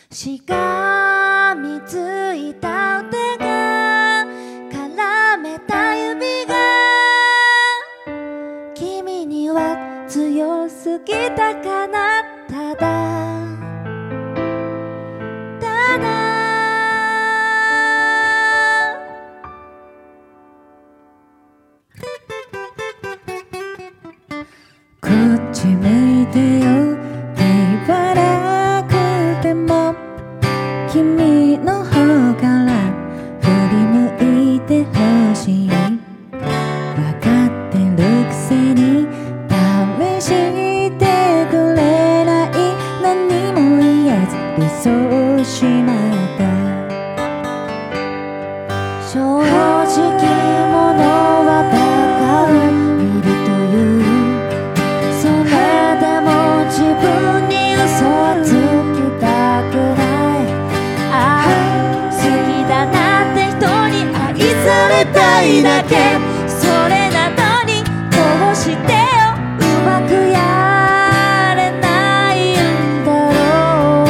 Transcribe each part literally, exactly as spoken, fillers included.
しがみついた腕が絡めた指が君には強すぎたかな。ただただこっち向いてよって言わなくても君の方から振り向いてほしい。わかってるくせに試してくれない。何も言えず理想しまった。正直者はバカを見るという。それでも自分に嘘はつきたくない。ああ好きだなって人に愛されたいだけ。それなのにどうしてようまくやれないんだろ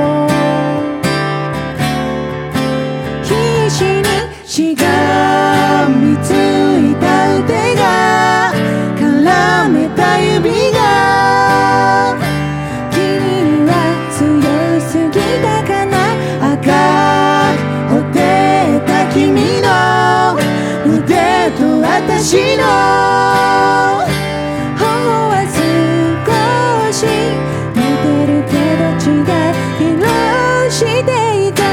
う。必死にしがみついた腕が絡めた指が君は強すぎたかな。赤くほてった君の腕と私の頬は少し似てるけど違い色していた。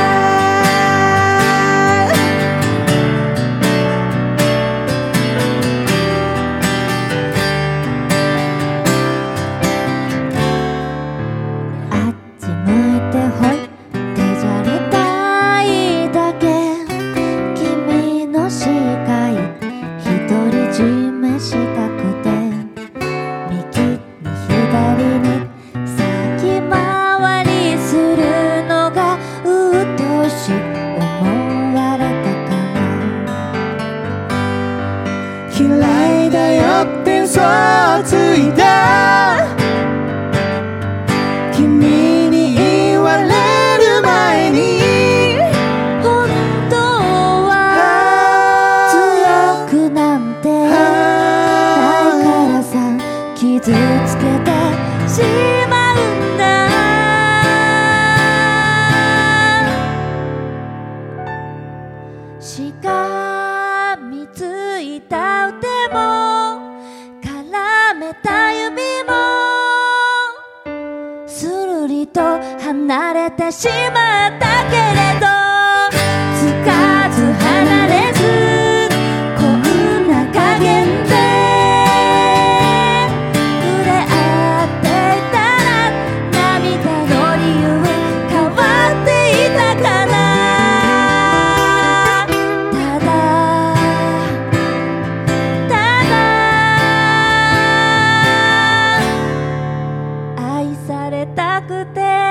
あっち向いてほいってじゃれたいだけ。君の視界独り占めしたくて右に左に先回りするのがうっとうし思われたかな。嫌いだよって嘘をついた君に言われる前に本当は強くなんてないからさ。傷つけてしまうんだ。しがみついた腕も絡めた指もするりと離れてしまったけれどつかず離れずこんな加減で触れ合っていたら涙の理由変わっていたかな。ただただ愛されたくて